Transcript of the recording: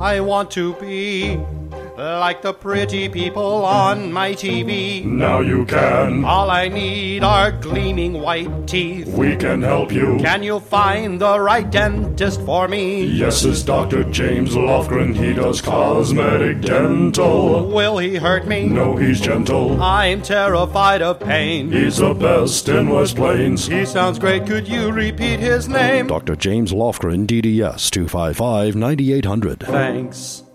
I want to be like the pretty people on my TV. Now you can. All I need are gleaming white teeth. We can help you. Can you find the right dentist for me? Yes, it's Dr. James Lofgren. He does cosmetic dental. Will he hurt me? No, he's gentle. I'm terrified of pain. He's the best in West Plains. He sounds great. Could you repeat his name? Dr. James Lofgren, DDS 255-9800. Thanks.